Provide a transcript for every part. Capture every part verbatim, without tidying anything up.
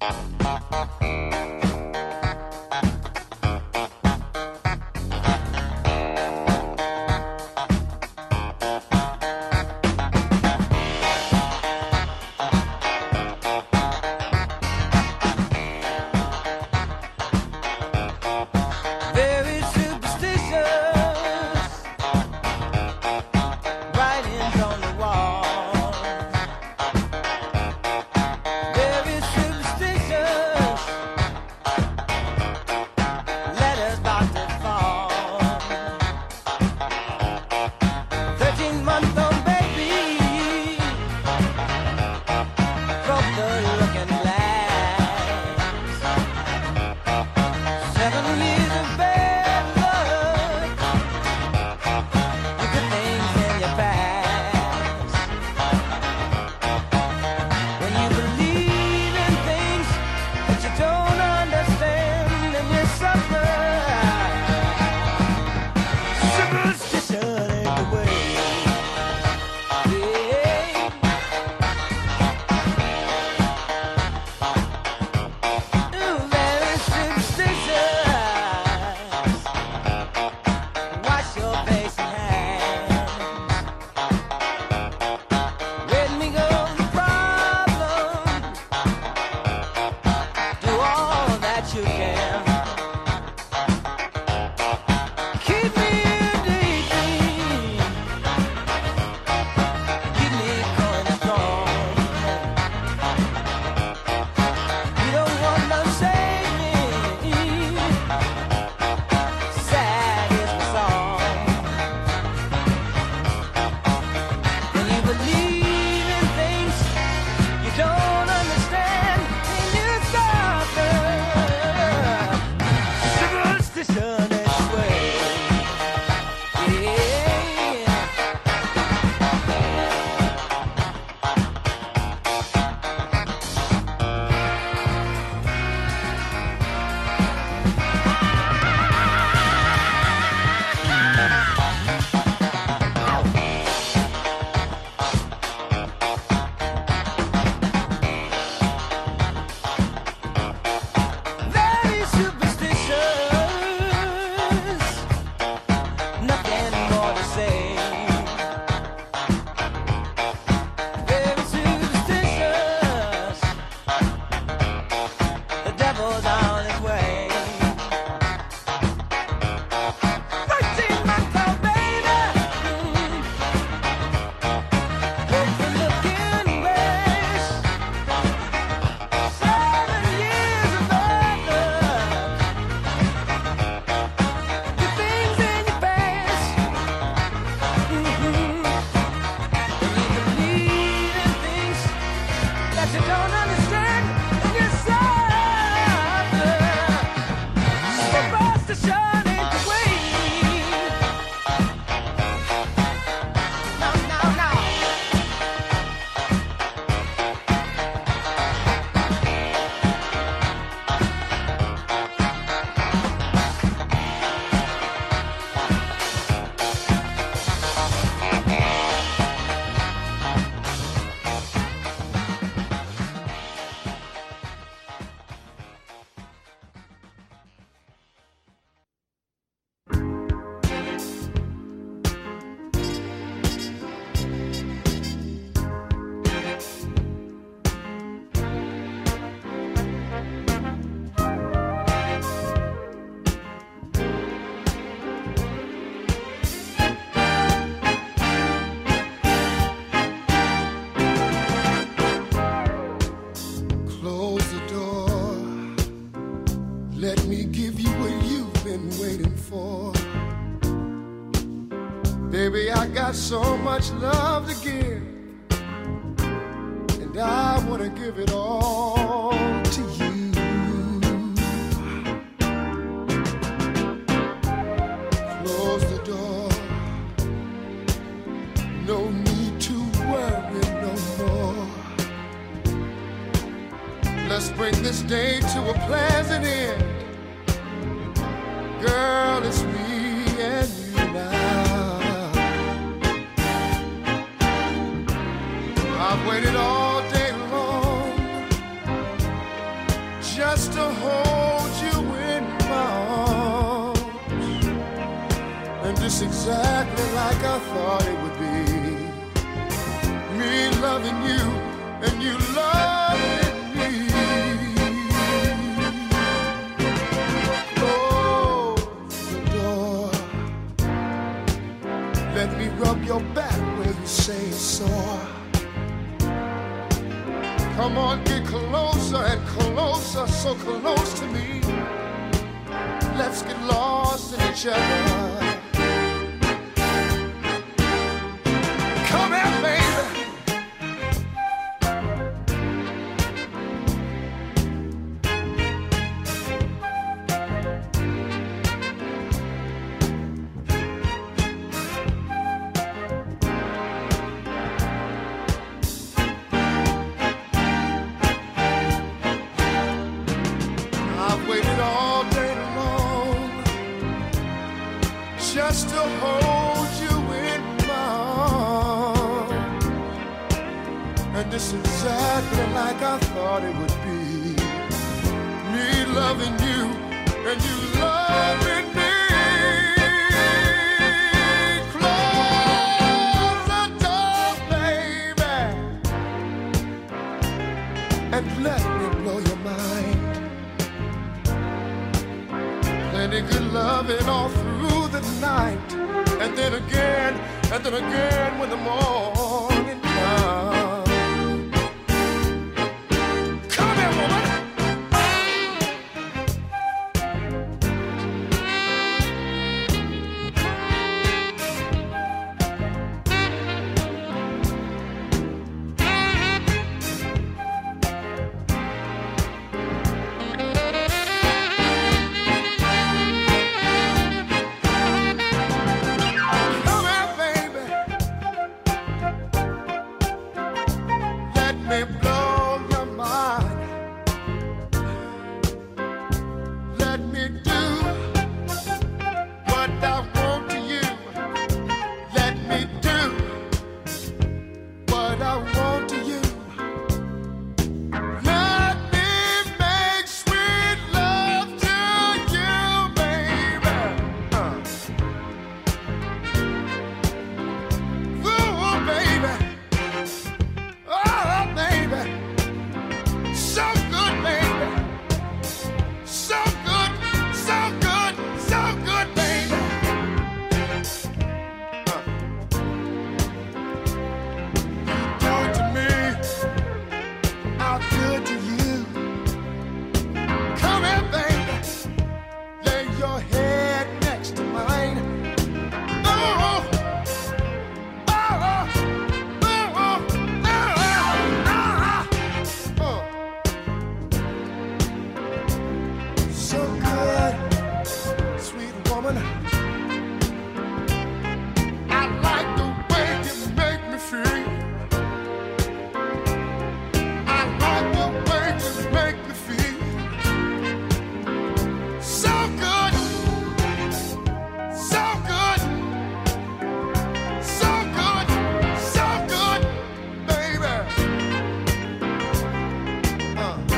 Baby, I got so much love to give, and I want to give it all to you. Close the door, no need to worry no more. Let's bring this day to a pleasant end. Girl, it's me and you now. I've waited all day long just exactly like I thought it would be. Me loving you and you loving me. Close the door. Let me rub your back where you say it's sore. Come on, get closer and closer, so close to me. Let's get lost in each other. Come here, baby. I've waited all day long just to hold you in my arms, and this is exactly like I thought it would be. Me loving you and you loving me. Close the door, baby, and let me blow your mind. Plenty good loving all through the night, and then again, and then again when the morning comes. Come here, woman.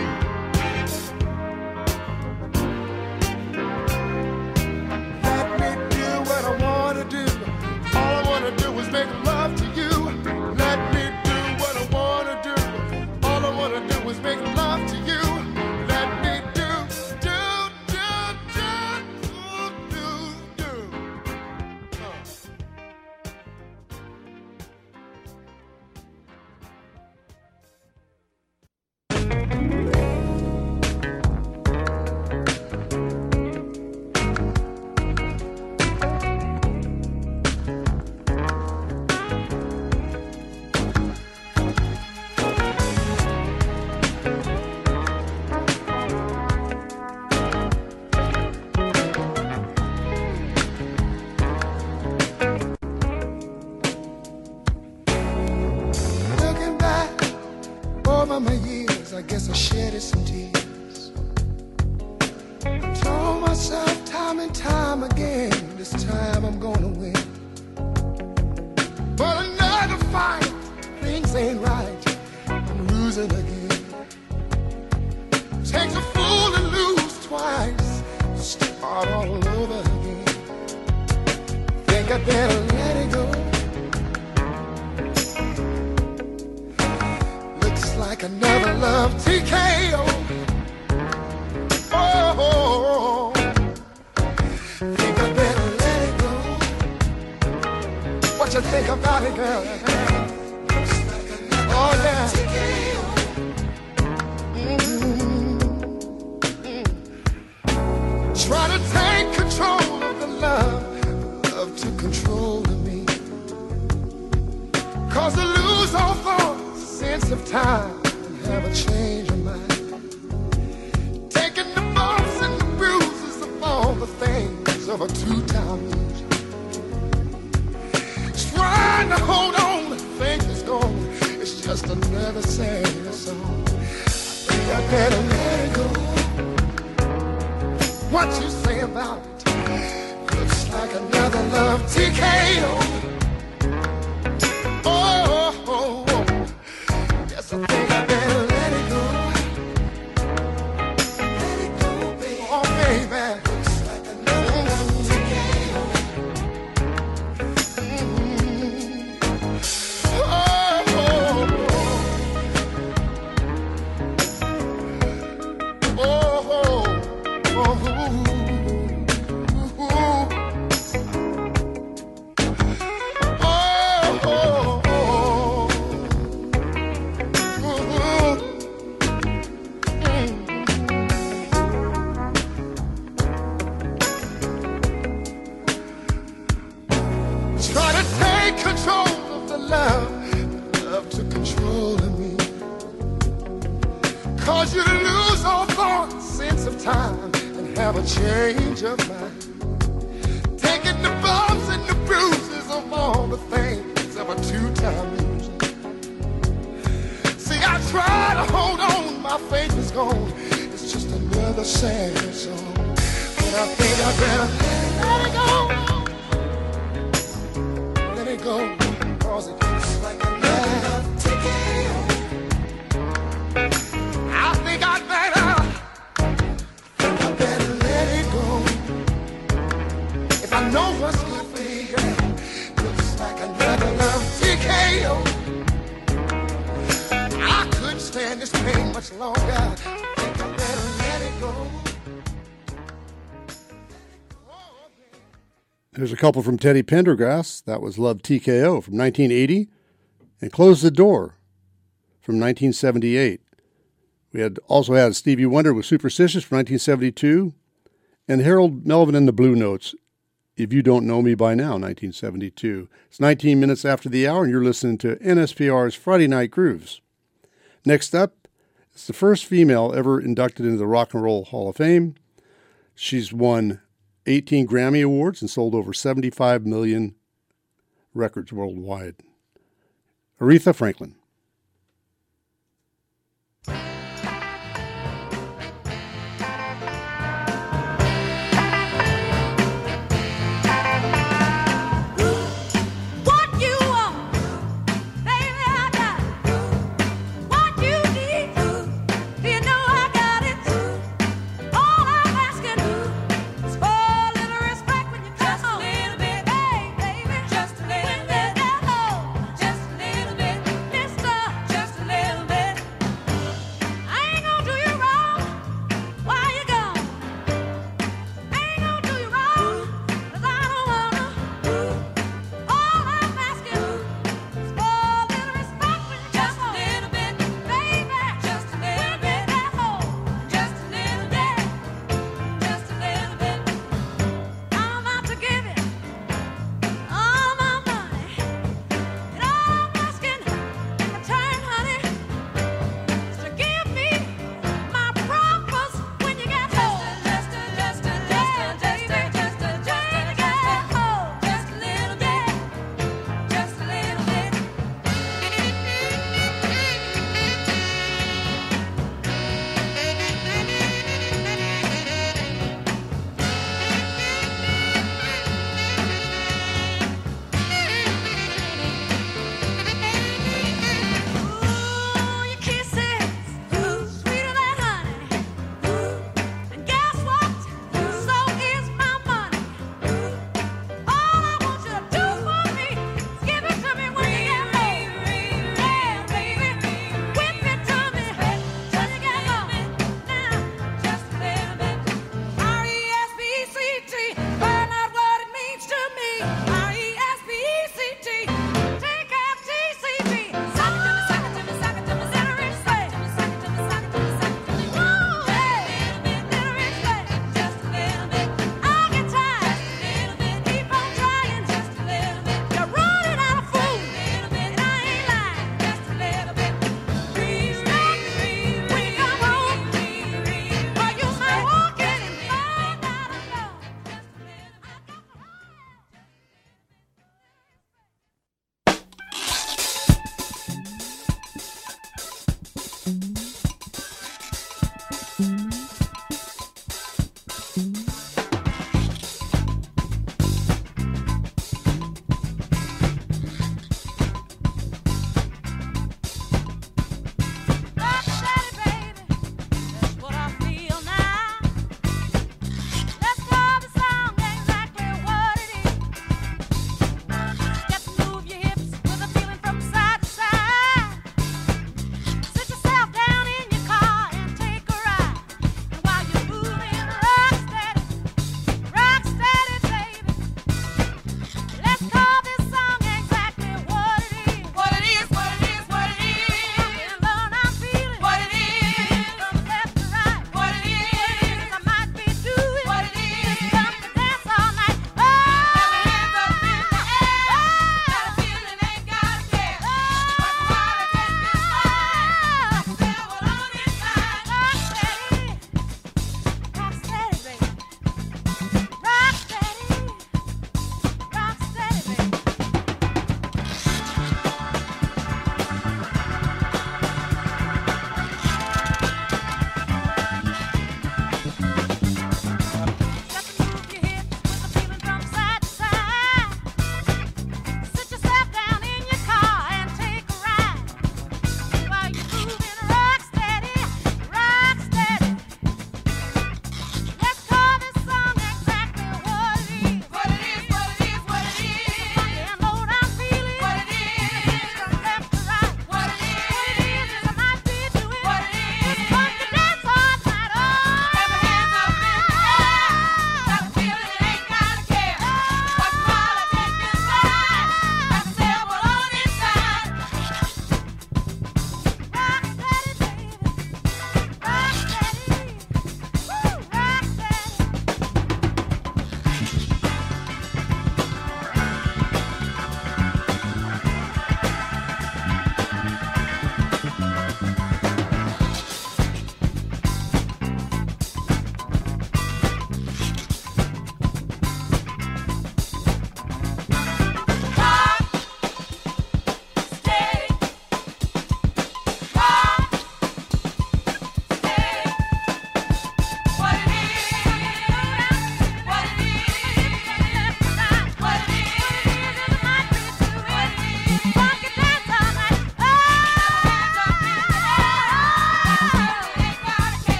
Let me I better let it go. Looks like another love T K O. Oh, think I better let it go. What you think about it, girl? Oh, yeah. Mm-hmm. Mm-hmm. Try to take control of the love, love to control me. Cause I lose all thought, sense of time, and have a change of mind. Taking the bumps and the bruises of all the things of a two-time loser. Trying to hold on, but think it's gone. It's just another sad song. I think I better let it go. What you say about it? Looks like another love T K O. Oh, oh, oh. Yes, I think I better let it go. Let it go, baby. Oh, baby. Looks like another love T K O. Mm-hmm. Oh, oh, oh. Oh, oh, oh. Cause you lose all thought, sense of time, and have a change of mind. Taking the bumps and the bruises of all the things of a two-time loser. See, I try to hold on, my faith is gone. It's just another sad song. But I think I better let it go. Let it go, cause it looks like a love ticket. I think I'd better, think I better let it go. If I know what's good for me, girl, looks like another love T K O. I couldn't stand this pain much longer. I think I better let it go. There's a couple from Teddy Pendergrass. That was Love T K O from nineteen eighty. And Close the Door from nineteen seventy-eight. We had also had Stevie Wonder with Superstitious from nineteen seventy-two, and Harold Melvin and the Blue Notes, If You Don't Know Me By Now, nineteen seventy-two. It's nineteen minutes after the hour, and you're listening to N S P R's Friday Night Grooves. Next up, it's the first female ever inducted into the Rock and Roll Hall of Fame. She's won eighteen Grammy Awards and sold over seventy-five million records worldwide. Aretha Franklin. Just a little bit,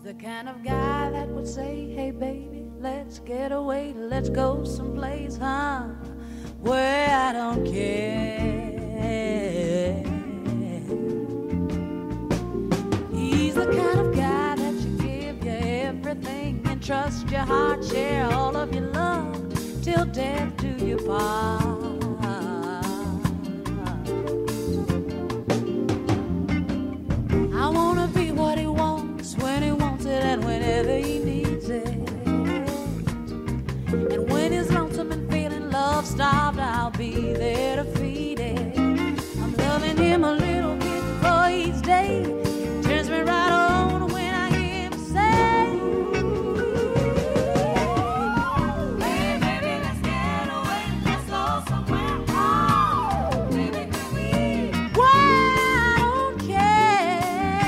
the kind of guy that would say, hey baby, let's get away, let's go someplace, huh, where I don't care. He's the kind of guy that you give you everything and trust your heart, share all of your love till death do you part. I wanna be what he wants when he wants it and whenever he needs it. And when he's lonesome and feeling love-starved, I'll be there to feed it. I'm loving him a little bit for each day. Turns me right on when I hear him say, hey baby, let's get away, let's go somewhere. Oh, baby, can we? Why I don't care.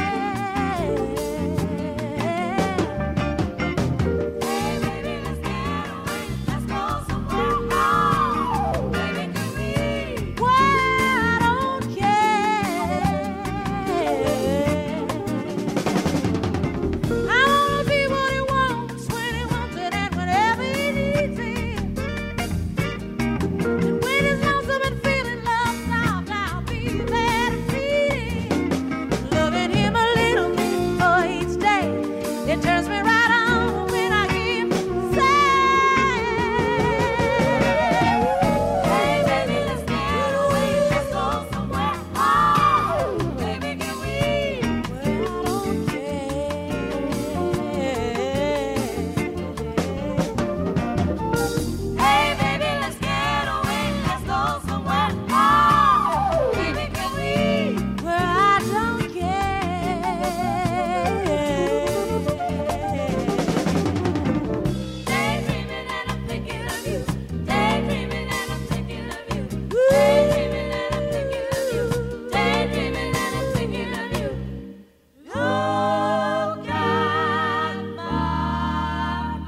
Hey baby, let's get away, let's go somewhere. Oh, baby, can we? Why I don't care. I wanna be what he wants when he wants it and whenever he needs it. And when he's lonesome and feeling love-starved, I'll be there to feed him. Loving him a little bit for each day. It turns me right on when I hear him say, hey baby, let's get away, let's go somewhere. Oh, baby, can we? Well, I don't care. Hey baby, let's get away, let's go somewhere. Oh, baby, can we? Well, I don't care. Daydreaming and I'm thinking of you. Daydreaming and I'm thinking of you. Daydreaming and I'm thinking of you. Daydreaming and I'm thinking of you. You got my mind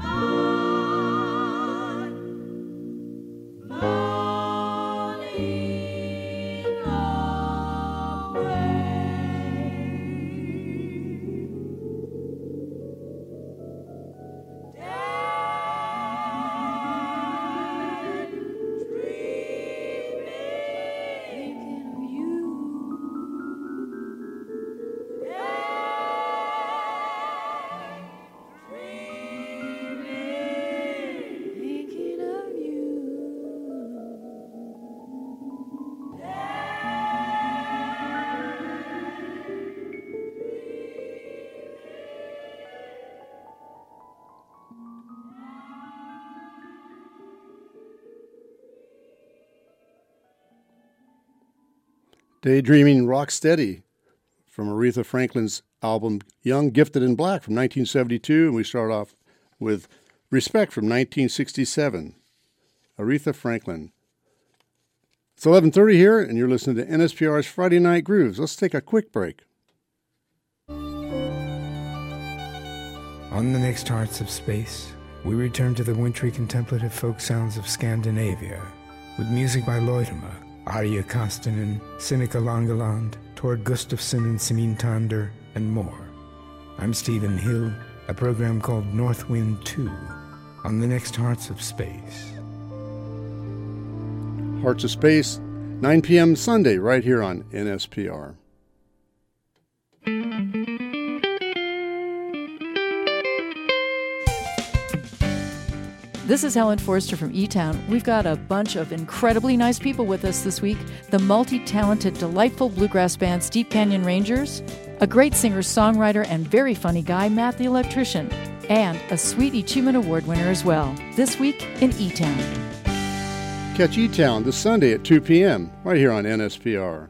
thinking of you. Daydreaming Rocksteady from Aretha Franklin's album Young, Gifted, and Black from nineteen seventy-two. And we start off with Respect from nineteen sixty-seven. Aretha Franklin. It's eleven thirty here, and you're listening to N S P R's Friday Night Grooves. Let's take a quick break. On the next Hearts of Space, we return to the wintry contemplative folk sounds of Scandinavia, with music by Loitema, Arja Kastanen, Sinikka Langeland, Tord Gustafsson and Simin Tander, and more. I'm Stephen Hill, a program called North Wind two, on the next Hearts of Space. Hearts of Space, nine p.m. Sunday, right here on N S P R. This is Helen Forster from E-Town. We've got a bunch of incredibly nice people with us this week. The multi-talented, delightful bluegrass band Steep Canyon Rangers, a great singer-songwriter and very funny guy, Matt the Electrician, and a Sweet Achievement Award winner as well. This week in E-Town. Catch E-Town this Sunday at two p.m. right here on N S P R.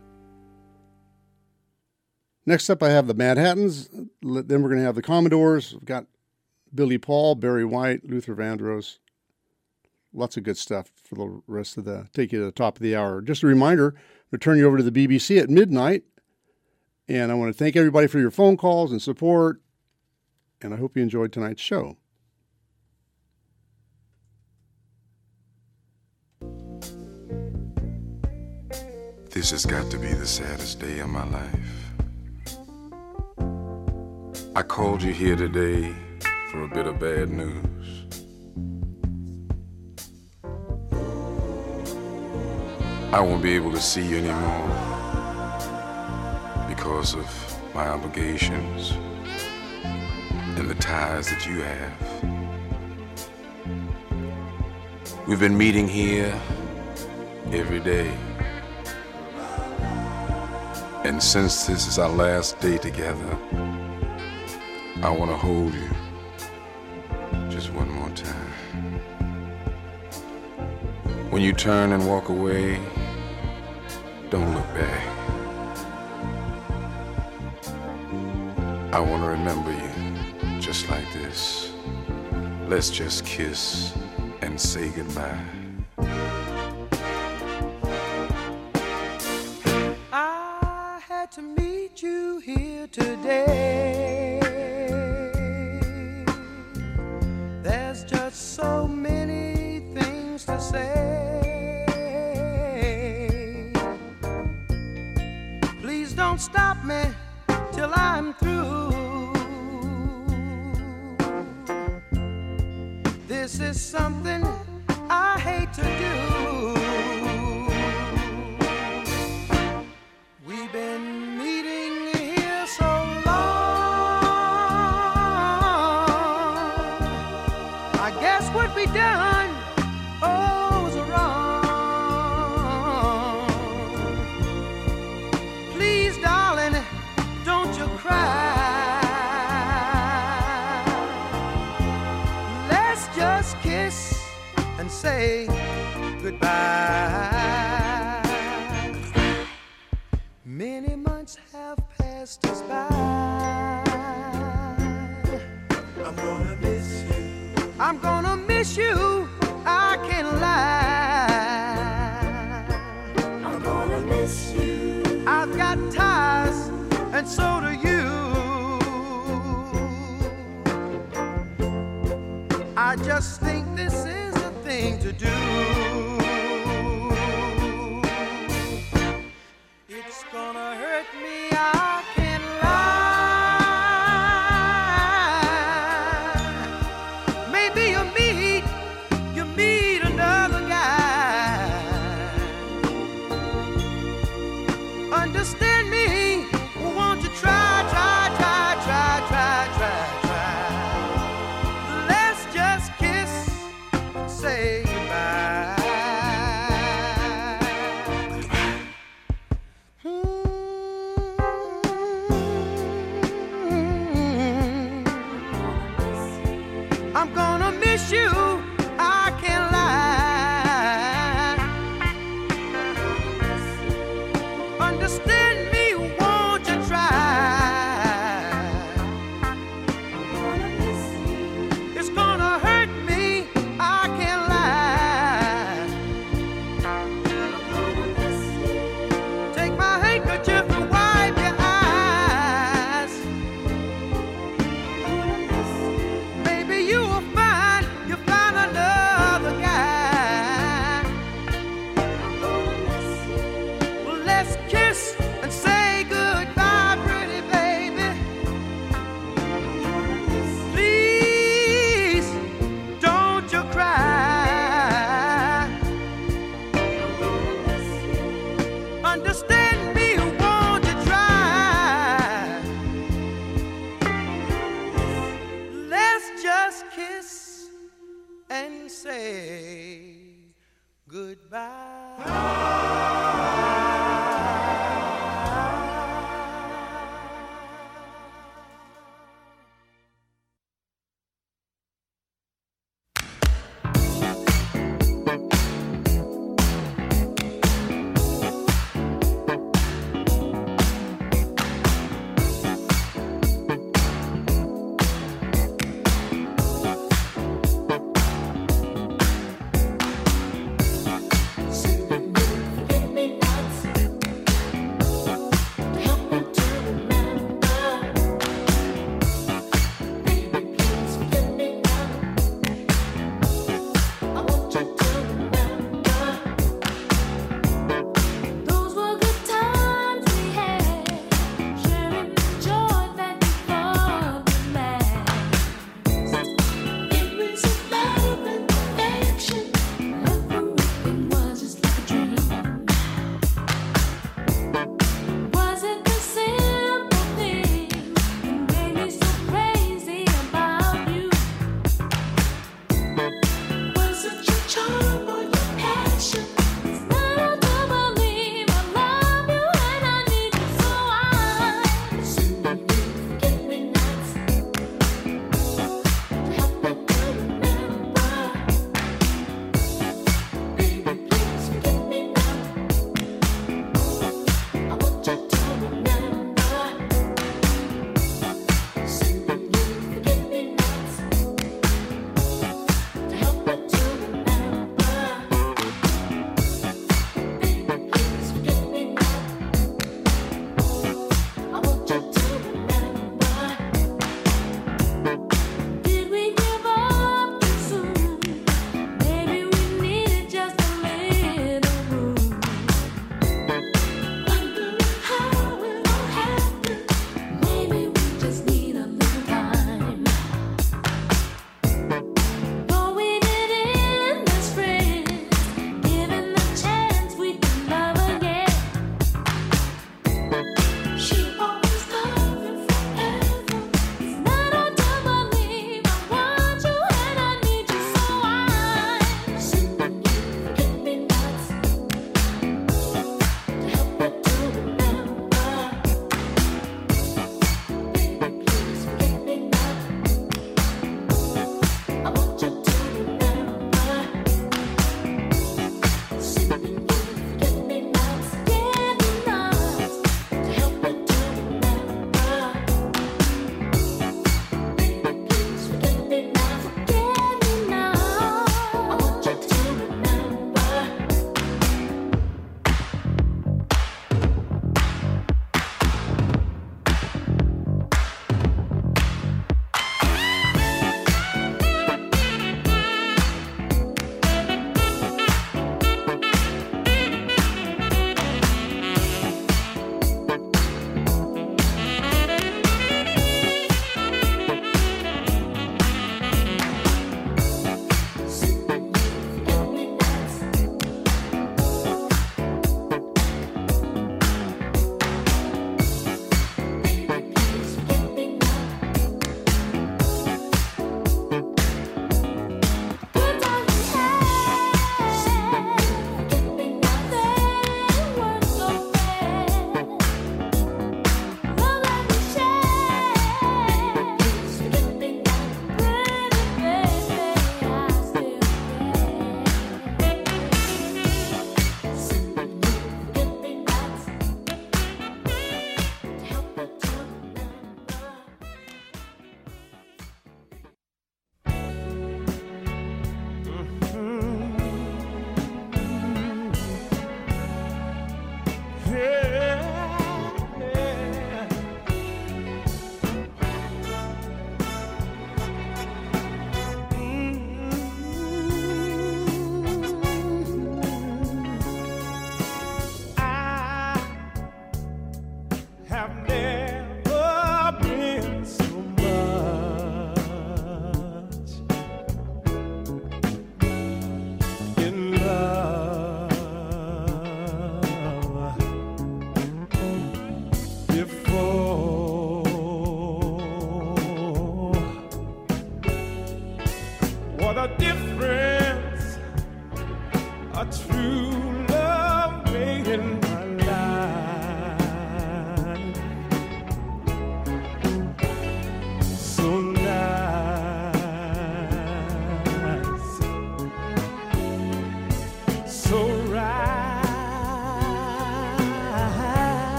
Next up, I have the Manhattans. Then we're going to have the Commodores. We've got Billy Paul, Barry White, Luther Vandross. Lots of good stuff for the rest of the, take you to the top of the hour. Just a reminder, we'll turn you over to the B B C at midnight. And I want to thank everybody for your phone calls and support. And I hope you enjoyed tonight's show. This has got to be the saddest day of my life. I called you here today for a bit of bad news. I won't be able to see you anymore because of my obligations and the ties that you have. We've been meeting here every day. And since this is our last day together, I want to hold you just one more time. When you turn and walk away, don't look back. I want to remember you just like this. Let's just kiss and say goodbye. I had to meet you here today. There's just so many things to say. Please don't stop me till I'm through. This is something I hate to do. We've been meeting here so long. I guess what we done, oh, was wrong. Please, darling, don't you cry. Let's just kiss and say goodbye. Many months have passed us by. I'm gonna miss you. I'm gonna miss you. I can't lie. I'm gonna miss you. I've got ties, and so do you. I just think this is a thing to do. It's gonna hurt me, I can't lie. Maybe you meet, you meet another guy. Understand me, won't you try, try, try, try, try, try, try. Let's just kiss and say goodbye. I'm gonna miss you, I can't lie. Understand me, won't you try? It's gonna hurt me, I can't lie. Take my handkerchief and wipe your eyes. Maybe you will find, you find another guy. Well, let's kiss and say goodbye, pretty baby. Please, don't you cry. Understand me, won't you try? Let's just kiss and say goodbye. Sitting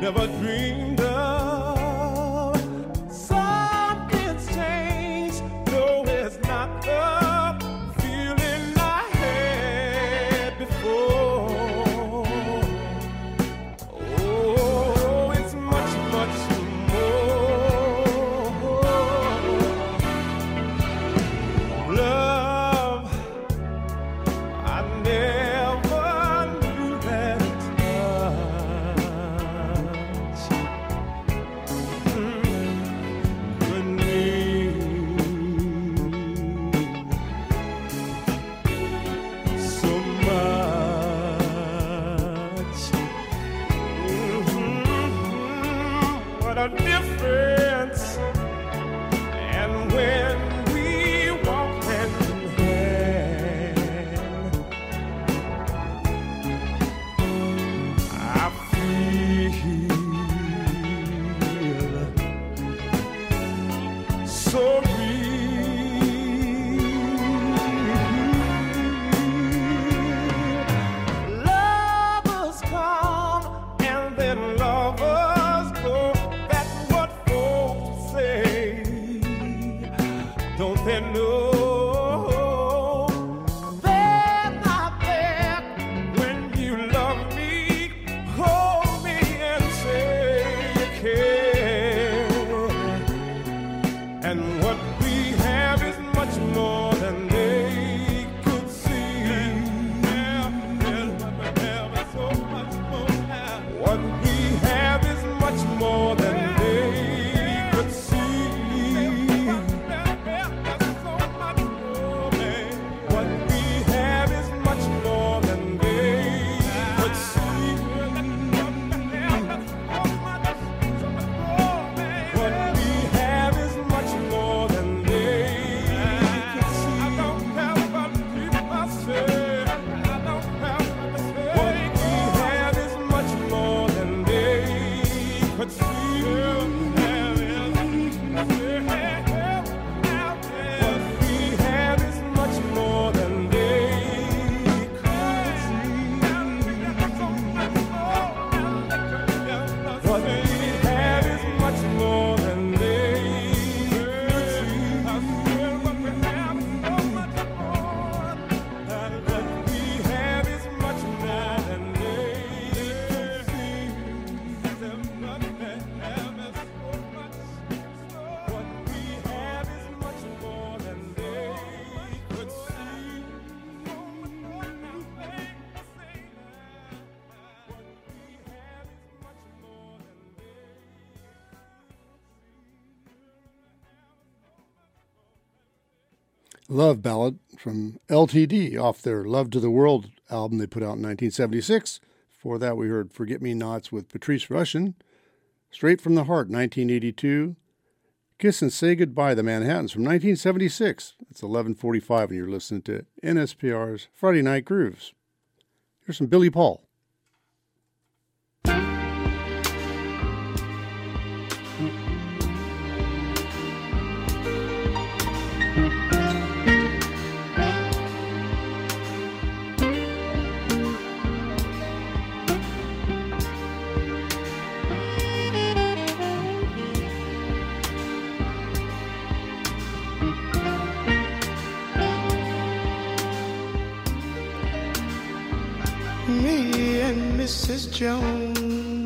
never dreamed of. Something's changed, no, it's not the feeling I had before. Oh, it's much, much more. Love, I never knew that touch could mean so much. Mhm. What a difference! And when we walk hand in hand, I feel so real. Lovers come and then lovers go. That's what folks say. Don't they know? They're not there when you love me. Hold me and say you care. And what we have is much more than they could see. What we have is much more than they could see. What we have is much more than they could see. What we have is much more than they could see. I don't have what people say. I don't have what they say. What we have is much more than they could see. What we have is much more than they could see. What we have is much more than they could see. What we have is much more than they could see. What we have is much more than they could see. Love Ballad from L T D off their Love to the World album they put out in nineteen seventy-six. Before that, we heard Forget Me Nots with Patrice Rushen. Straight from the Heart, nineteen eighty-two. Kiss and Say Goodbye, The Manhattans from nineteen seventy-six. It's eleven forty-five and you're listening to N S P R's Friday Night Grooves. Here's some Billy Paul. Me and Missus Jones,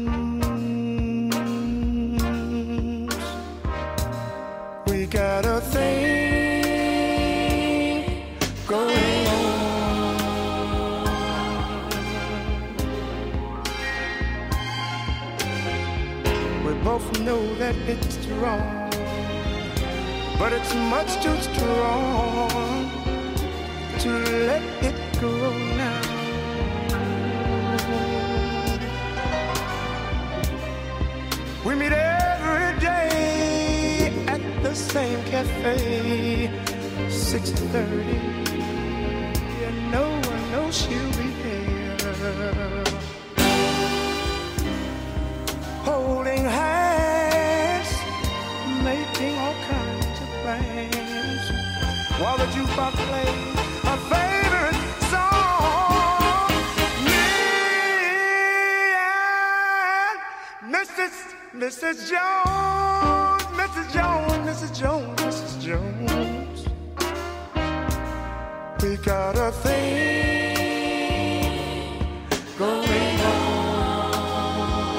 we got a thing going on. We both know that it's wrong, but it's much too strong to let it go now. We meet every day at the same cafe, six thirty, and no one knows she'll be there. Holding hands, making all kinds of plans, while the jukebox plays a favorite song. Me and Mister Missus Jones, Missus Jones, Missus Jones, Missus Jones. We got a thing going on.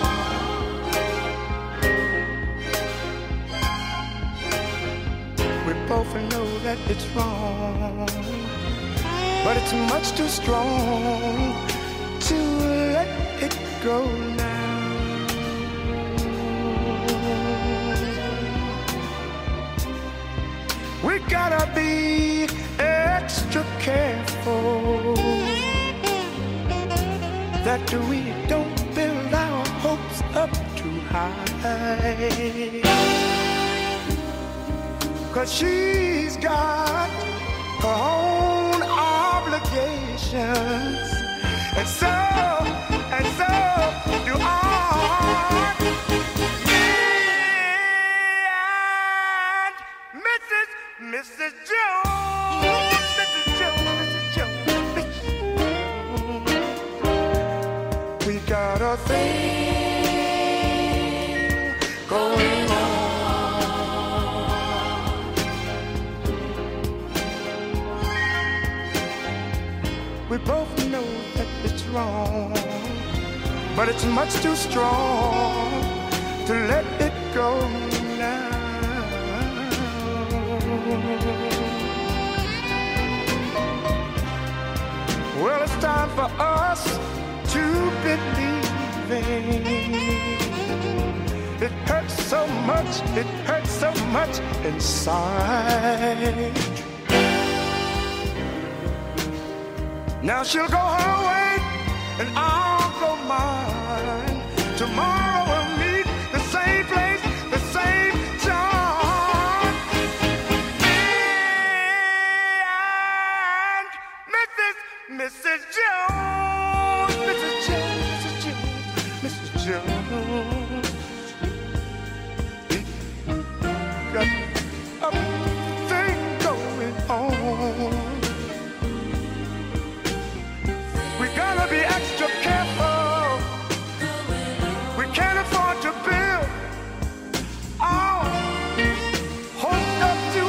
We both know that it's wrong, but it's much too strong to let it go now. We gotta be extra careful that we don't build our hopes up too high, 'cause she's got her own obligations, and so, and so do I. Missus Jones, Missus Jones, Missus Jones, Missus Jones. We got a thing going on. We both know that it's wrong, but it's much too strong to let it go now. Well, it's time for us to believe it. It hurts so much, it hurts so much inside. Now she'll go her way and I'll go mine. Tomorrow we'll meet the same place, the same time. And Missus Missus Jones, Missus Jones, Missus Jones, Missus Jones. Got a thing going on. We gotta be extra careful. We can't afford to build our hopes up too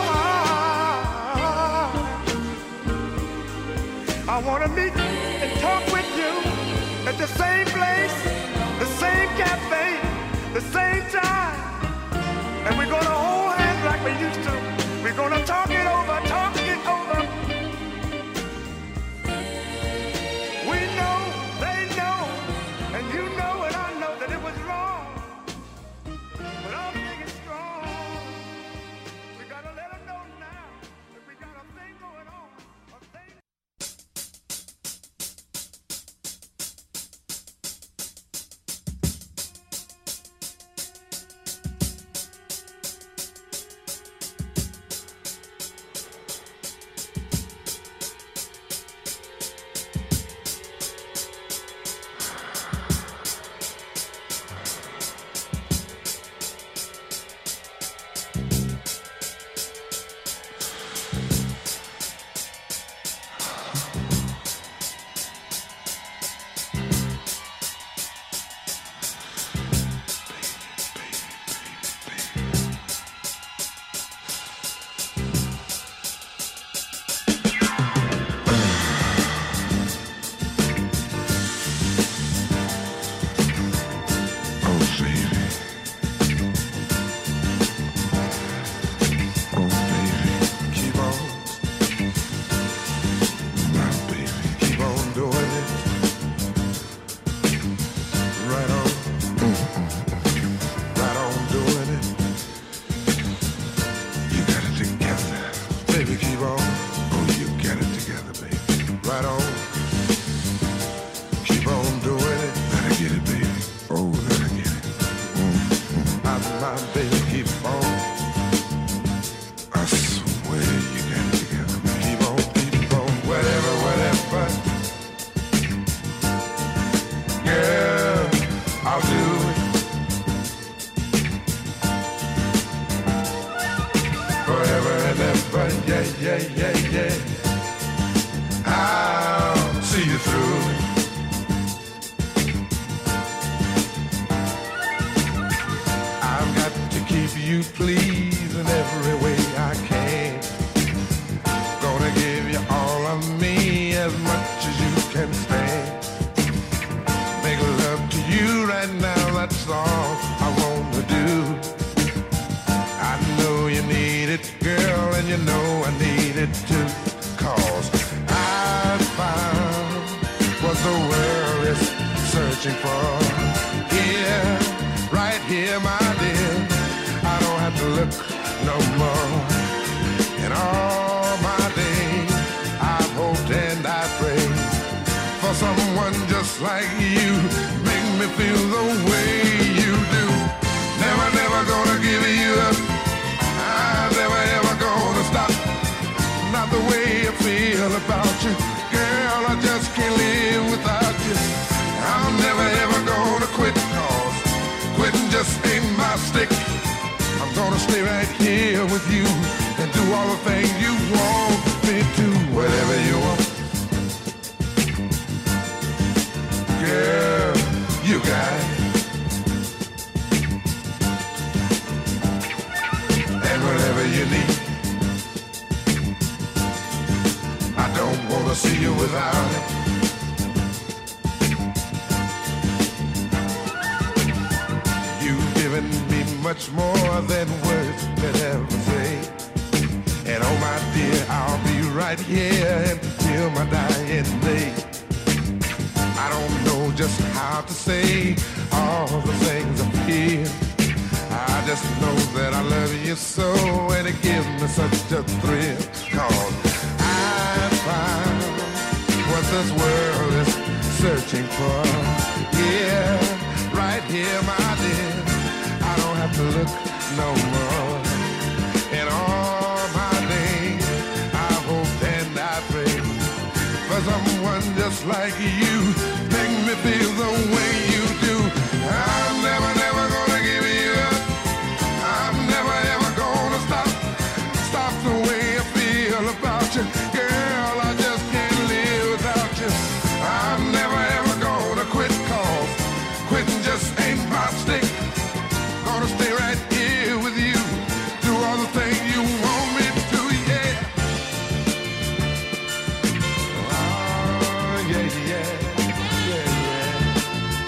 high. I wanna meet and talk with you at the same place, the same cafe, the same time. And we're gonna hold hands like we used to. We're gonna talk it over, talk it over. We know, they know, and you know and I know that it was wrong. But our thing is strong. We gotta let them know now that we got a thing going on. A thing. please in every way I can. Gonna give you all of me as much as you can stand. Make love to you right now, that's all I want to do. I know you need it, girl, and you know I need it too. Cause I found what the world is searching for. Here, right here, my dear, I don't have to look no more. In all my days, I've hoped and I prayed for someone just like you. Make me feel the way you do. Never, never gonna give you up. I'm never, ever gonna stop. Not the way I feel about you. Girl, I just can't live without you. I'm never, ever gonna quit, cause quitting just ain't my stick. I'm gonna stay right here with you and do all the things you want me to. Whatever you want, girl, you got it. And whatever you need, I don't wanna see you without it. You've given me much more than words could ever say. And oh my dear, I'll be right here until my dying day. I don't know just how to say all the things I feel. I just know that I love you so, and it gives me such a thrill. Cause I found what this world is searching for. Yeah, right here, my dear, I don't have to look no more. In all my days, I hope and I pray for someone just like you. Make me feel the way you do. I'm never, never gonna give you up. I'm never, ever gonna stop. Stop the way I feel about you. Girl, I just can't live without you. I'm never, ever gonna quit, cause quitting just ain't my stick. Gonna stay right here with you. Do all the things you want me to, yeah. Oh, yeah, yeah, yeah, yeah.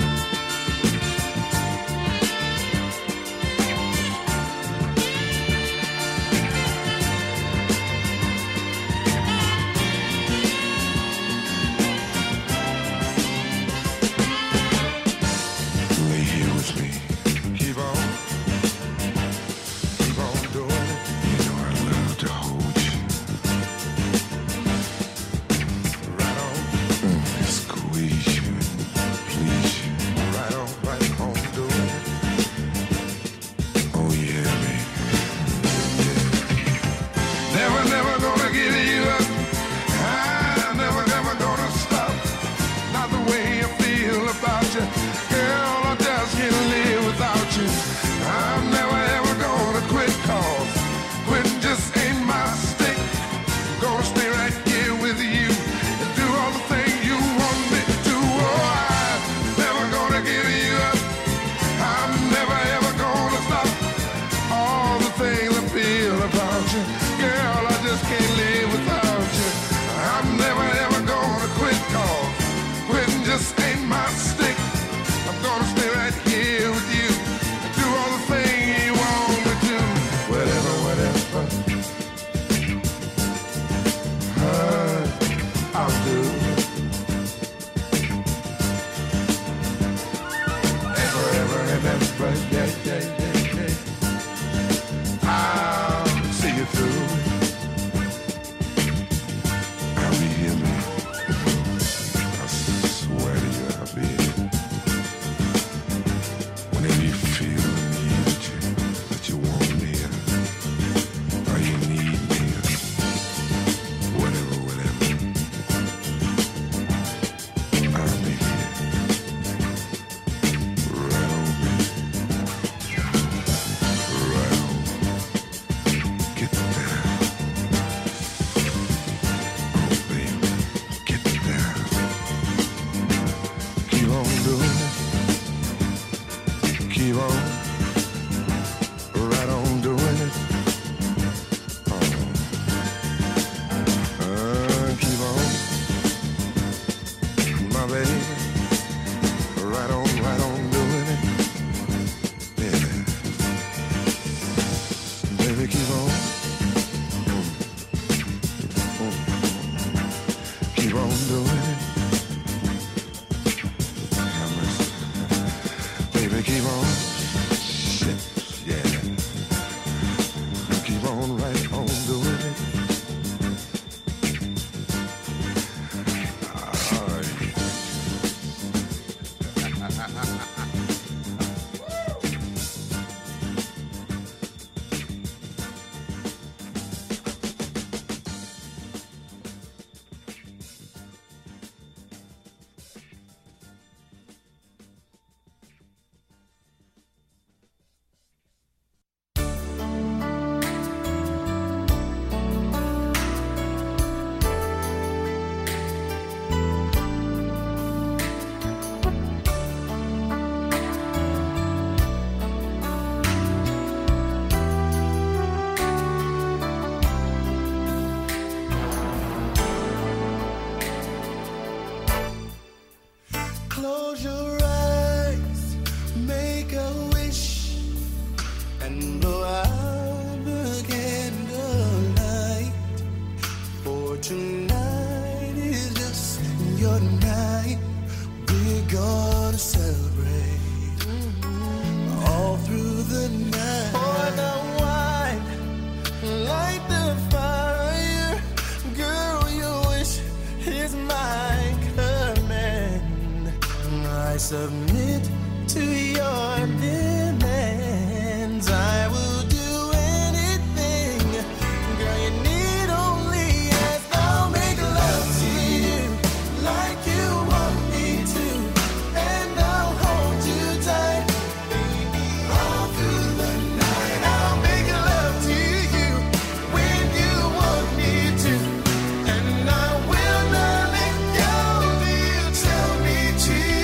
your night. We're gonna celebrate all through the night. Pour the wine, light the fire. Girl, your wish is my command. I submit to your demands. I will do anything. Girl, you need only ask. I'll make love to you like you want me to, and I'll hold you tight all through the night. I'll make love to you when you want me to, and I will not let go till you tell me to.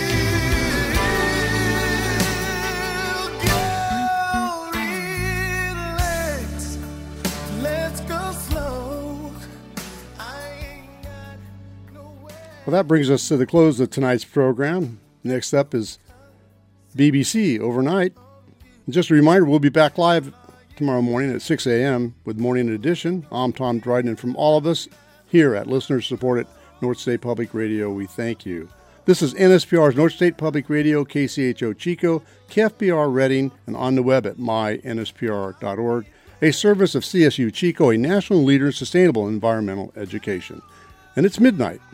Girl, relax, let's go slow. I ain't got nowhere. Well, that brings us to the close of tonight's program. Next up is B B C Overnight. And just a reminder, we'll be back live tomorrow morning at six a.m. with Morning Edition. I'm Tom Dryden, and from all of us here at listener-supported North State Public Radio, we thank you. This is N S P R's North State Public Radio, K C H O Chico, K F B R Reading, and on the web at my N S P R dot org, a service of C S U Chico, a national leader in sustainable environmental education. And it's midnight.